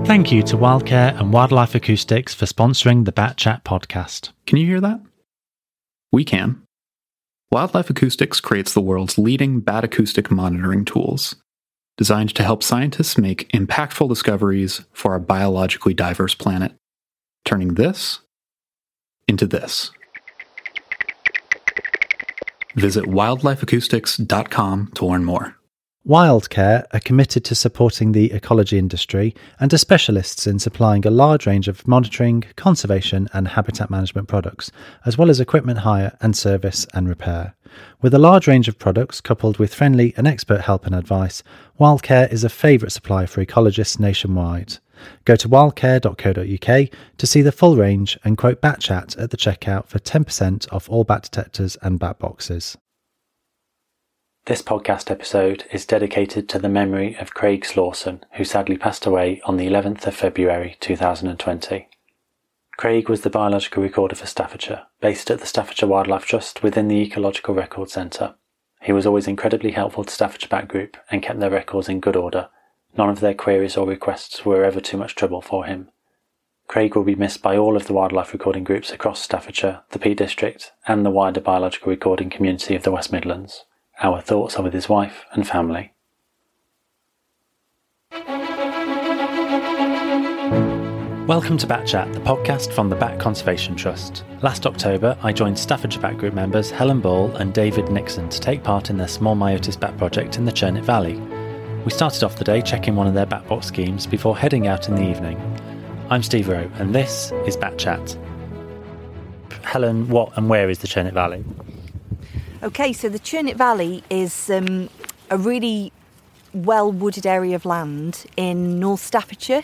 Thank you to Wildcare and Wildlife Acoustics for sponsoring the Bat Chat podcast. Can you hear that? We can. Wildlife Acoustics creates the world's leading bat acoustic monitoring tools, designed to help scientists make impactful discoveries for our biologically diverse planet, turning this into this. Visit wildlifeacoustics.com to learn more. Wildcare are committed to supporting the ecology industry and are specialists in supplying a large range of monitoring, conservation and habitat management products, as well as equipment hire and service and repair. With a large range of products coupled with friendly and expert help and advice, Wildcare is a favourite supplier for ecologists nationwide. Go to wildcare.co.uk to see the full range and quote Bat Chat at the checkout for 10% off all bat detectors and bat boxes. This podcast episode is dedicated to the memory of Craig Slawson, who sadly passed away on the 11th of February 2020. Craig was the biological recorder for Staffordshire, based at the Staffordshire Wildlife Trust within the Ecological Record Centre. He was always incredibly helpful to Staffordshire Bat Group and kept their records in good order. None of their queries or requests were ever too much trouble for him. Craig will be missed by all of the wildlife recording groups across Staffordshire, the Peak District and the wider biological recording community of the West Midlands. Our thoughts are with his wife and family. Welcome to Bat Chat, the podcast from the Bat Conservation Trust. Last October, I joined Staffordshire Bat Group members Helen Ball and David Nixon to take part in their small myotis bat project in the Churnet Valley. We started off the day checking one of their bat box schemes before heading out in the evening. I'm Steve Rowe, and this is Bat Chat. Helen, what and where is the Churnet Valley? Okay, so the Churnet Valley is a really well-wooded area of land in North Staffordshire.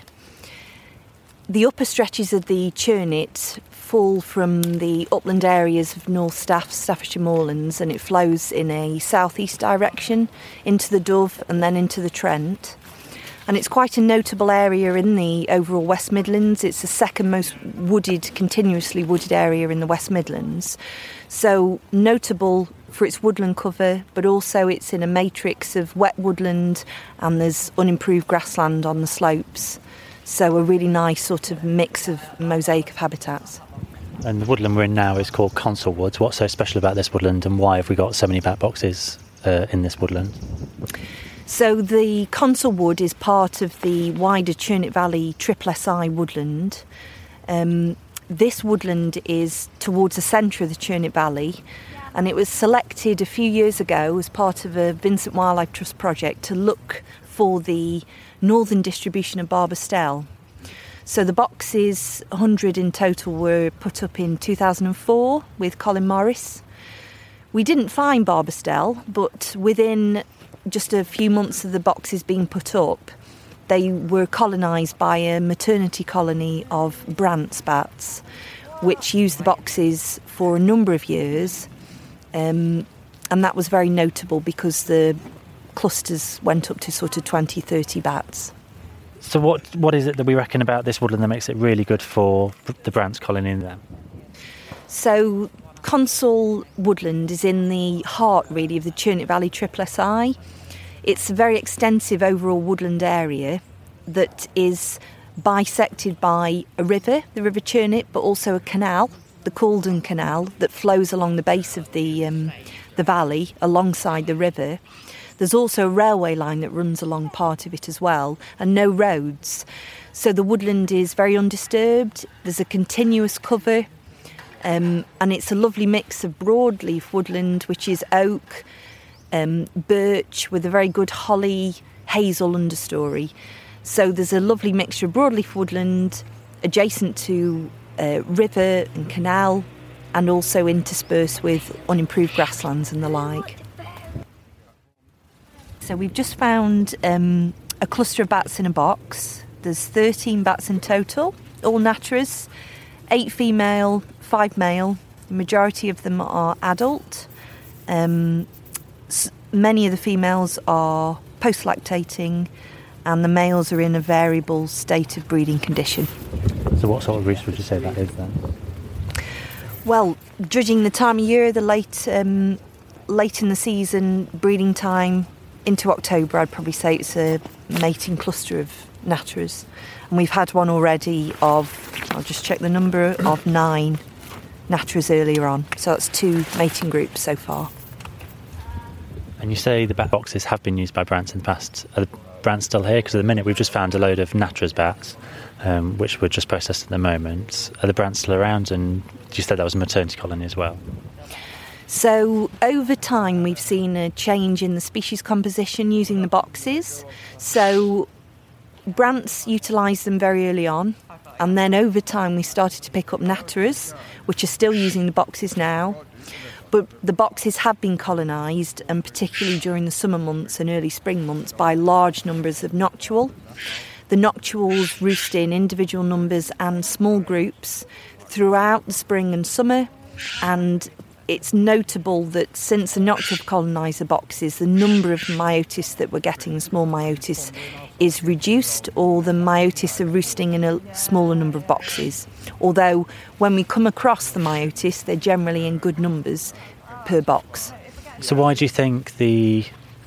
The upper stretches of the Churnet fall from the upland areas of North Staffordshire moorlands, and it flows in a southeast direction into the Dove and then into the Trent. And it's quite a notable area in the overall West Midlands. It's the second most continuously wooded area in the West Midlands. So notable for its woodland cover, but also it's in a matrix of wet woodland and there's unimproved grassland on the slopes. So a really nice sort of mix of mosaic of habitats. And the woodland we're in now is called Consell Woods. What's so special about this woodland and why have we got so many bat boxes in this woodland? So the Consell Wood is part of the wider Churnet Valley Triple SI woodland. This woodland is towards the centre of the Churnet Valley, and it was selected a few years ago as part of a Vincent Wildlife Trust project to look for the northern distribution of Barbastelle. So the boxes, 100 in total, were put up in 2004 with Colin Morris. We didn't find Barbastelle, but within just a few months of the boxes being put up, they were colonised by a maternity colony of Brandt's bats, which used the boxes for a number of years. And that was very notable because the clusters went up to sort of 20, 30 bats. So what is it that we reckon about this woodland that makes it really good for the Brandt's colony in there? So Consell Woodland is in the heart, really, of the Churnet Valley Triple SI. It's a very extensive overall woodland area that is bisected by a river, the River Churnet, but also a canal, the Calden Canal, that flows along the base of the valley alongside the river. There's also a railway line that runs along part of it as well, and no roads. So the woodland is very undisturbed. There's a continuous cover, and it's a lovely mix of broadleaf woodland, which is oak, birch with a very good holly, hazel understory. So there's a lovely mixture of broadleaf woodland adjacent to river and canal, and also interspersed with unimproved grasslands and the like. So we've just found a cluster of bats in a box. There's 13 bats in total, all natteras, 8 female, 5 male. The majority of them are adult. Many of the females are post-lactating, and the males are in a variable state of breeding condition. So what sort of roost would you say that is then? Well, judging the time of year, the late in the season, breeding time into October, I'd probably say it's a mating cluster of natterers. And we've had one already I'll just check the number, of 9 natterers earlier on. So that's 2 mating groups so far. And you say the bat boxes have been used by Brants in the past. Are the Brants still here? Because at the minute we've just found a load of natterers bats, which were just processed at the moment. Are the Brants still around? And you said that was a maternity colony as well. So over time we've seen a change in the species composition using the boxes. So Brants utilised them very early on, and then over time we started to pick up natterers, which are still using the boxes now. But the boxes have been colonised, and particularly during the summer months and early spring months, by large numbers of noctual. The noctuals roost in individual numbers and small groups throughout the spring and summer, and it's notable that since the noctual have colonised the boxes, the number of myotis that we're getting, small myotis, is reduced, or the myotis are roosting in a smaller number of boxes. Although when we come across the myotis, they're generally in good numbers per box. So why do you think the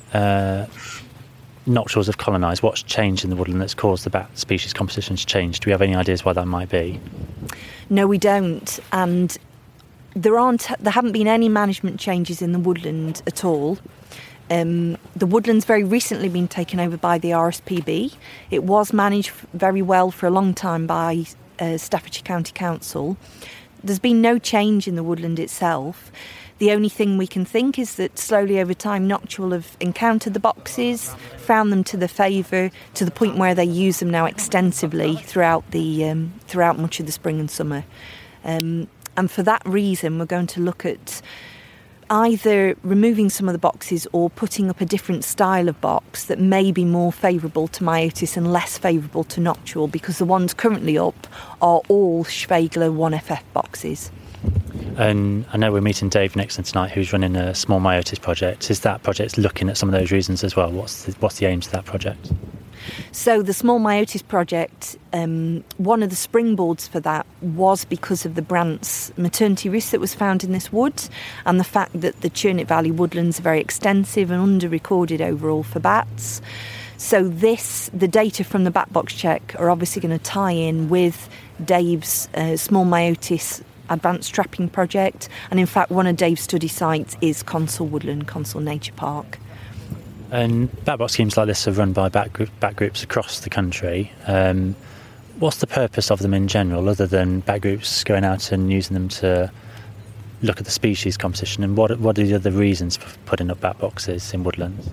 noctuals have colonised? What's changed in the woodland that's caused the bat species composition to change? Do we have any ideas why that might be? No, we don't. And there haven't been any management changes in the woodland at all. The woodland's very recently been taken over by the RSPB. It was managed very well for a long time by Staffordshire County Council. There's been no change in the woodland itself. The only thing we can think is that slowly over time noctual have encountered the boxes, found them to their favour, to the point where they use them now extensively throughout much of the spring and summer. And for that reason we're going to look at either removing some of the boxes or putting up a different style of box that may be more favourable to myotis and less favourable to noctual, because the ones currently up are all Schwegler 1FF boxes. And I know we're meeting Dave Nixon tonight, who's running a small myotis project. Is that project looking at some of those reasons as well? What's the aims of that project? So the small myotis project, one of the springboards for that was because of the Brants maternity roost that was found in this wood, and the fact that the Churnet Valley woodlands are very extensive and under-recorded overall for bats. So the data from the bat box check are obviously going to tie in with Dave's small myotis advanced trapping project, and in fact one of Dave's study sites is Consell Woodland, Consell Nature Park. And bat box schemes like this are run by bat groups across the country. What's the purpose of them in general, other than bat groups going out and using them to look at the species composition, and what are the other reasons for putting up bat boxes in woodlands?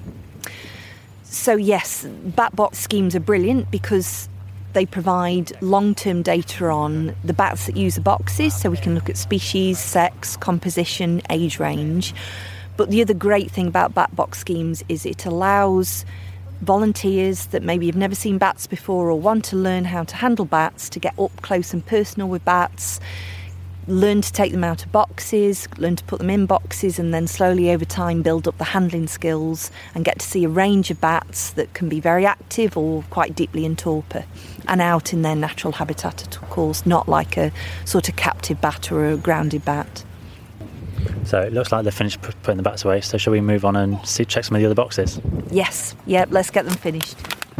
So yes, bat box schemes are brilliant because they provide long-term data on the bats that use the boxes, so we can look at species, sex, composition, age range. But the other great thing about bat box schemes is it allows volunteers that maybe have never seen bats before or want to learn how to handle bats to get up close and personal with bats, learn to take them out of boxes, learn to put them in boxes, and then slowly over time build up the handling skills and get to see a range of bats that can be very active or quite deeply in torpor and out in their natural habitat, of course, not like a sort of captive bat or a grounded bat. So it looks like they're finished putting the bats away, so shall we move on and check some of the other boxes? Yes, yep, let's get them finished.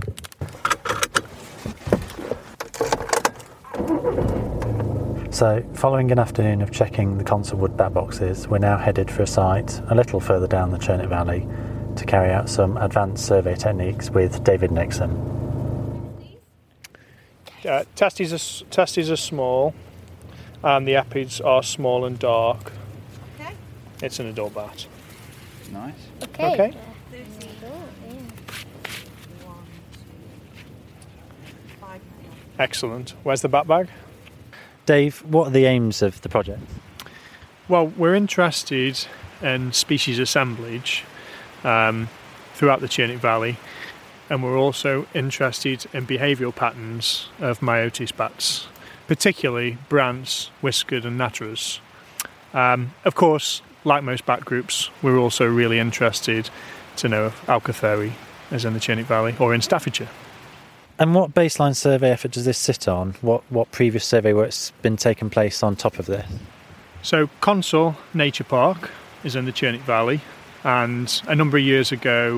So, following an afternoon of checking the Consell Wood bat boxes, we're now headed for a site a little further down the Churnet Valley to carry out some advanced survey techniques with David Nixon. Testes are small, and the epids are small and dark. Okay. It's an adult bat. Nice. Okay. Excellent. Where's the bat bag? Dave, what are the aims of the project? Well, we're interested in species assemblage throughout the Churnet Valley, and we're also interested in behavioural patterns of myotis bats, particularly Brants, whiskered and natterers. Of course, like most bat groups, we're also really interested to know if Alcatheri is in the Churnet Valley or in Staffordshire. And what baseline survey effort does this sit on? What previous survey work's been taking place on top of this? So Consell Nature Park is in the Churnet Valley, and a number of years ago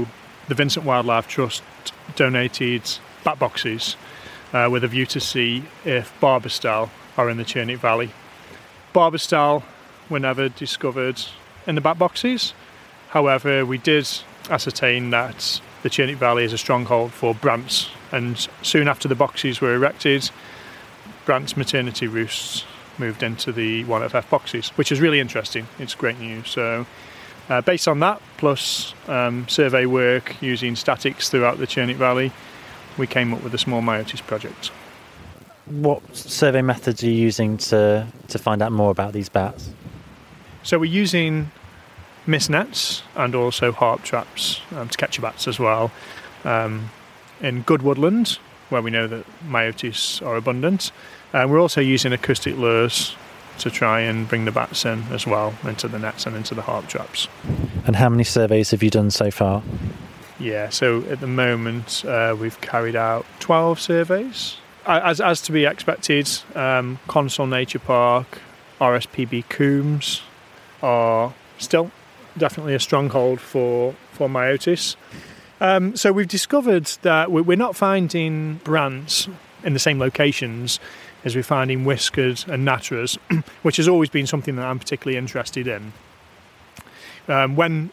the Vincent Wildlife Trust donated bat boxes with a view to see if barbastelle are in the Churnick Valley. Barbastelle were never discovered in the bat boxes. However, we did ascertain that the Churnick Valley is a stronghold for brants, and soon after the boxes were erected, brants' maternity roosts moved into the 1FF boxes, which is really interesting. It's great news. So based on that, plus survey work using statics throughout the Churnick Valley, we came up with the Small Myotis project. What survey methods are you using to find out more about these bats? So we're using mist nets and also harp traps to catch bats as well. In good woodland, where we know that myotis are abundant. We're also using acoustic lures to try and bring the bats in as well, into the nets and into the harp traps. And how many surveys have you done so far? Yeah, so at the moment we've carried out 12 surveys. As to be expected, Consol Nature Park, RSPB Coombs are still definitely a stronghold for myotis. So we've discovered that we're not finding brants in the same locations as we're finding whiskered and natteras, which has always been something that I'm particularly interested in. When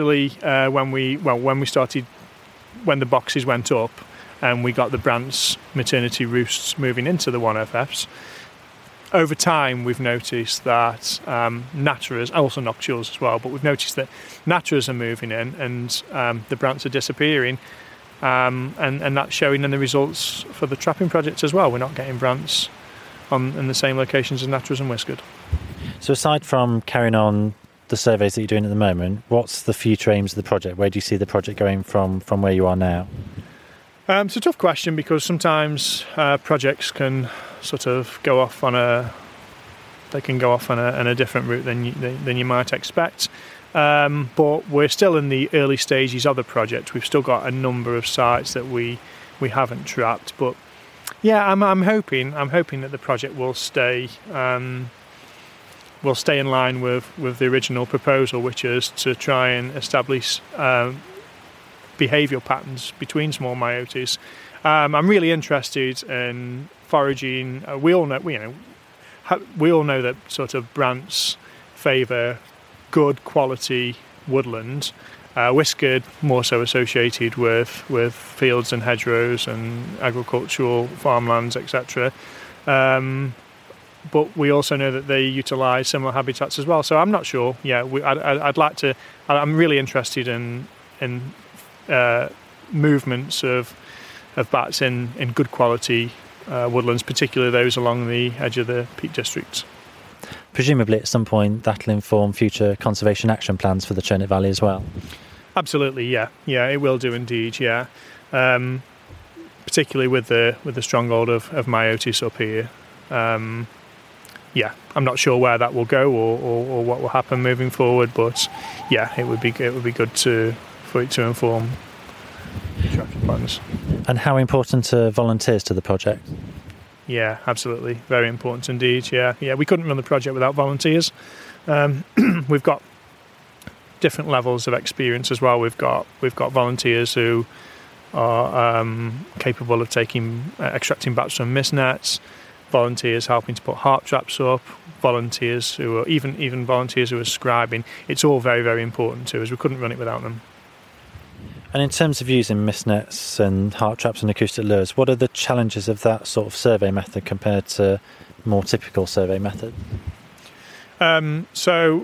the boxes went up and we got the brants' maternity roosts moving into the 1FFs, over time we've noticed that natteras, also noctules as well, but we've noticed that natteras are moving in and the brants are disappearing, and that's showing in the results for the trapping project as well. We're not getting brants in the same locations as natteras and whiskered. So aside from carrying on the surveys that you're doing at the moment, what's the future aims of the project? Where do you see the project going from where you are now? It's a tough question because sometimes projects can sort of go off on a different route than you might expect. But we're still in the early stages of the project. We've still got a number of sites that we haven't trapped. But yeah, I'm hoping that the project will stay in line with the original proposal, which is to try and establish behavioural patterns between small myotis. I'm really interested in foraging. We all know that sort of brants favour good quality woodland. Whiskered more so associated with fields and hedgerows and agricultural farmlands, etc. But we also know that they utilise similar habitats as well. So I'm not sure. Yeah, I'd like to. I'm really interested in movements of bats in good quality woodlands, particularly those along the edge of the Peak District. Presumably at some point that'll inform future conservation action plans for the Churnick Valley as well. Absolutely, yeah, it will do indeed, yeah. Particularly with the stronghold of myotis up here. Yeah, I'm not sure where that will go or what will happen moving forward, but yeah, it would be good for it to inform future action plans. And how important are volunteers to the project? Yeah, absolutely. Very important indeed. Yeah. We couldn't run the project without volunteers. We've got different levels of experience as well. We've got volunteers who are capable of extracting bats from mist nets. Volunteers helping to put harp traps up. Volunteers who are even volunteers who are scribing. It's all very, very important to us. We couldn't run it without them. And in terms of using mist nets and harp traps and acoustic lures, what are the challenges of that sort of survey method compared to more typical survey method? So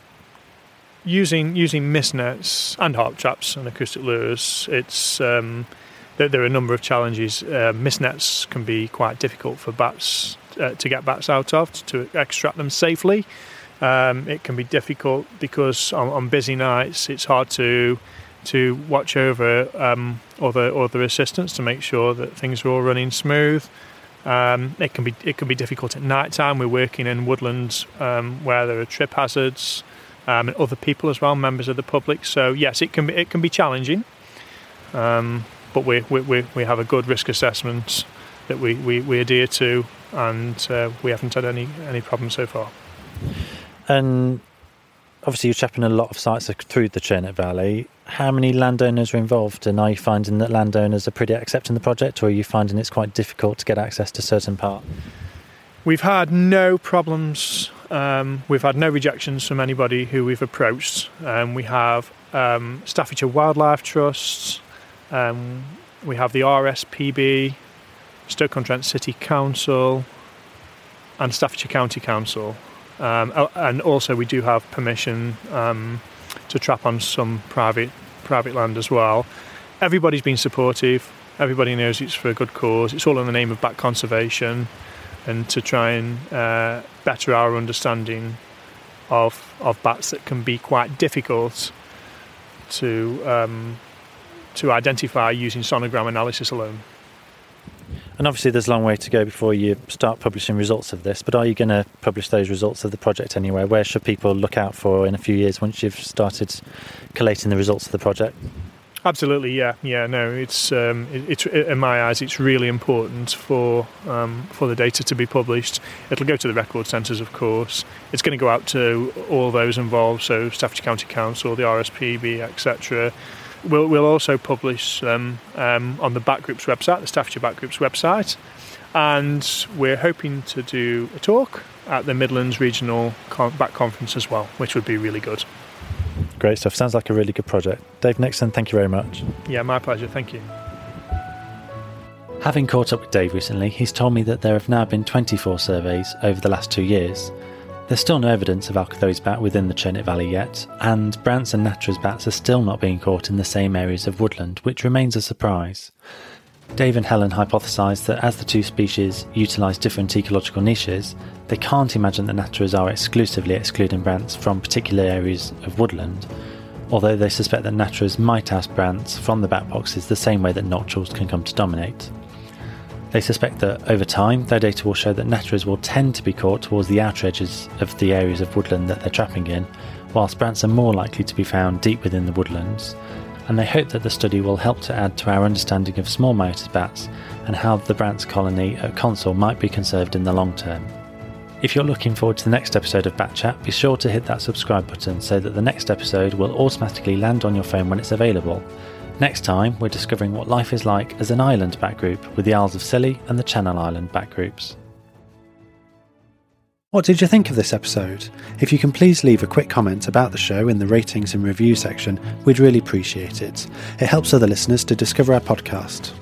using mist nets and harp traps and acoustic lures, it's there are a number of challenges. Mist nets can be quite difficult for bats to get bats out of, to extract them safely. It can be difficult because on busy nights it's hard to watch over other assistants to make sure that things are all running smooth. It can be difficult at night time. We're working in woodlands where there are trip hazards and other people as well, members of the public. So yes, it can be challenging. But we have a good risk assessment that we adhere to, and we haven't had any problems so far. And obviously you're trapping a lot of sites through the Churnet Valley. How many landowners are involved, and are you finding that landowners are pretty accepting the project, or are you finding it's quite difficult to get access to certain part? We've had no problems. We've had no rejections from anybody who we've approached. We have Staffordshire Wildlife Trust, we have the RSPB, Stoke-on-Trent City Council, and Staffordshire County Council. And also we do have permission to trap on some private land as well. Everybody's been supportive. Everybody knows it's for a good cause. It's all in the name of bat conservation and to try and better our understanding of bats that can be quite difficult to identify using sonogram analysis alone. And obviously there's a long way to go before you start publishing results of this, but are you going to publish those results of the project anywhere? Where should people look out for in a few years once you've started collating the results of the project? Absolutely, yeah. No, it's in my eyes, it's really important for the data to be published. It'll go to the record centres, of course. It's going to go out to all those involved, so Staffordshire County Council, the RSPB, etc. We'll also publish on the Bat Group's website, the Staffordshire Bat Group's website, and we're hoping to do a talk at the Midlands Regional Bat Conference as well, which would be really good. Great stuff. Sounds like a really good project. Dave Nixon, thank you very much. Yeah, my pleasure. Thank you. Having caught up with Dave recently, he's told me that there have now been 24 surveys over the last 2 years. There's still no evidence of Alcathoes bat within the Churnet Valley yet, and Brandt's and Nattra's bats are still not being caught in the same areas of woodland, which remains a surprise. Dave and Helen hypothesised that as the two species utilise different ecological niches, they can't imagine that Nattras are exclusively excluding Brandt's from particular areas of woodland, although they suspect that Nattras might oust Brandt's from the bat boxes the same way that nocturals can come to dominate. They suspect that over time, their data will show that Nattras will tend to be caught towards the outer edges of the areas of woodland that they're trapping in, whilst Brandt's are more likely to be found deep within the woodlands, and they hope that the study will help to add to our understanding of small myotis bats and how the Brandt's colony at Consell might be conserved in the long term. If you're looking forward to the next episode of Bat Chat, be sure to hit that subscribe button so that the next episode will automatically land on your phone when it's available. Next time, we're discovering what life is like as an island bat group with the Isles of Scilly and the Channel Island bat groups. What did you think of this episode? If you can please leave a quick comment about the show in the ratings and review section, we'd really appreciate it. It helps other listeners to discover our podcast.